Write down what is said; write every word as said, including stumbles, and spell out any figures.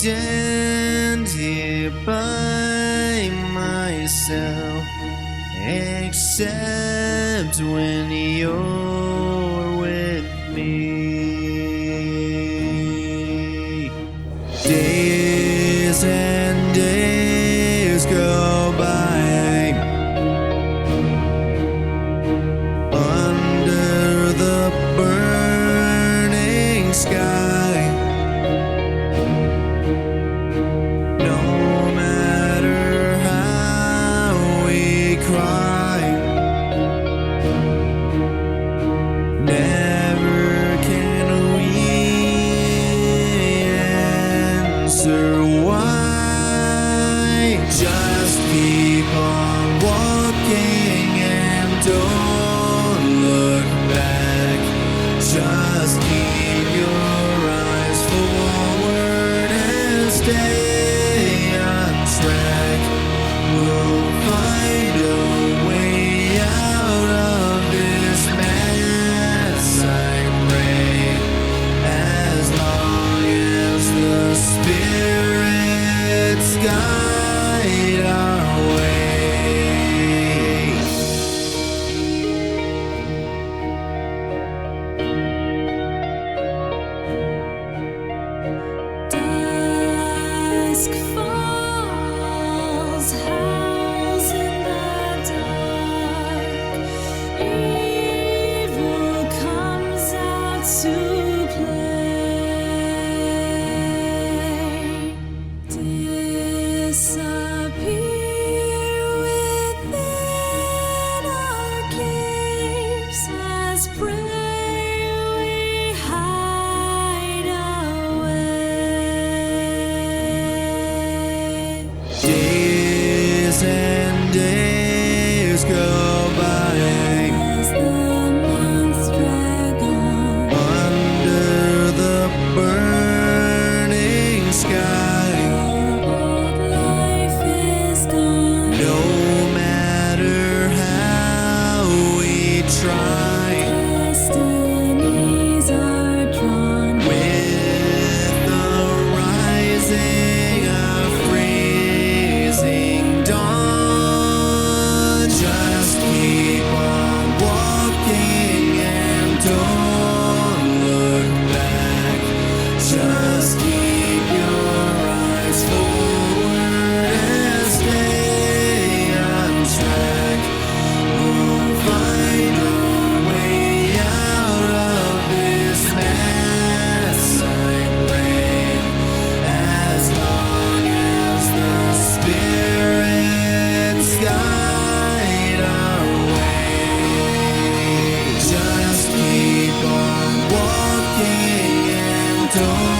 stand here by myself, except when you're with me. Days and days go by under the burning sky. Never can we answer why. Just keep on walking and don't look back. Just keep your eyes forward and stay on track. We'll find a way out of this mess, I pray, as long as the spirits guide our way. Dusk falls, howls in the dark. Evil comes out to play. Disappear within our caves as prey we hide away. Days and days go by As the months drag on, under the burning sky. our old life is gone. No matter how we try, Destinies are drawn. with the rising of freezing dawn, just keep on walking and don't look back. Just keep your eyes forward and stay on track. We'll find a way out of this mess, I pray, as long as the spirits guide our way. Just keep on walking and don't